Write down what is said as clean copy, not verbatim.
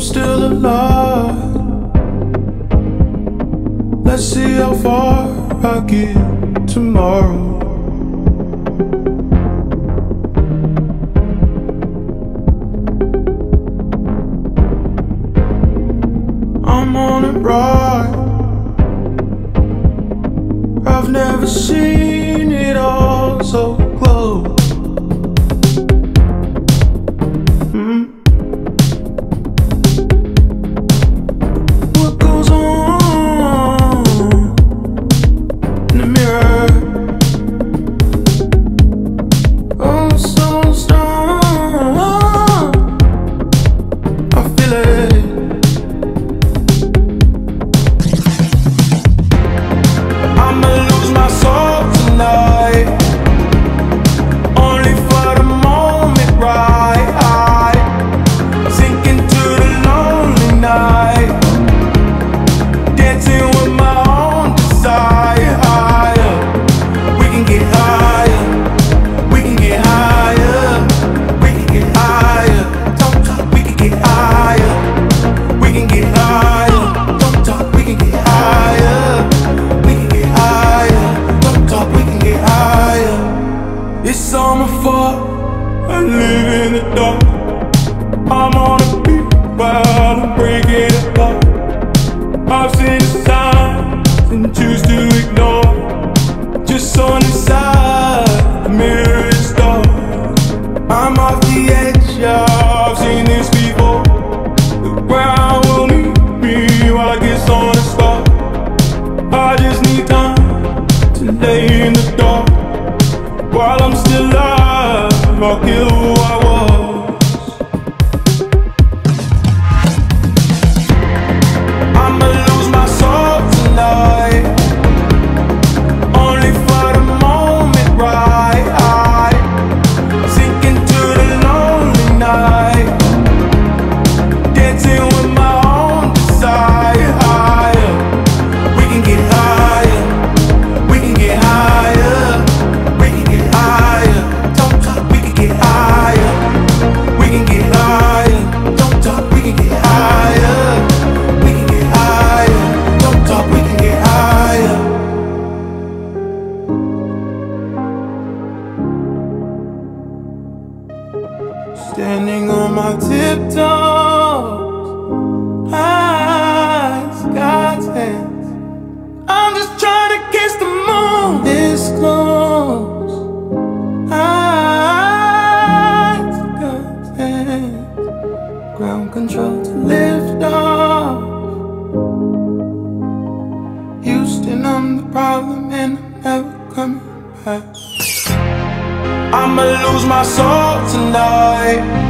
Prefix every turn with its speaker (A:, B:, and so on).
A: still alive. Let's see how far I get tomorrow. I'm on a ride. I've never seen it all so close. What goes on in the mirror? Oh, so strong. I feel it. I'ma lose my soul tonight, only for the moment, right? Sink into the lonely night, dancing with my own desire. We can get higher, we can get higher, we can get higher. Don't talk, we can get higher, we can get higher. Don't talk, we can get higher, we can get higher. Don't talk, we can get higher. It's all my fault, I live in the dark. I'm on a beat while I'm breaking it apart. I've seen the signs and choose to ignore. Just on the side, the mirror is dark. I'm off the edge, yeah, I've seen this before. The ground will meet me while I get on the start. I just need time to lay in the dark. While I'm still alive, I'll kill who I was. I'ma lose my soul tonight, only for the moment, right? Sink into the lonely night, dancing with my own desire. We can get higher, we can get higher, we can get higher. Don't talk, we can get higher, we can get higher. Don't talk, we can get higher, we can get higher. Don't talk, we can get higher. Standing on my tiptoes, eyes, God's hands. I'm just trying to kiss the moon this close. Eyes, God's hands. Ground control to lift off. Houston, I'm the problem and I'm never coming back. I'ma lose my soul tonight,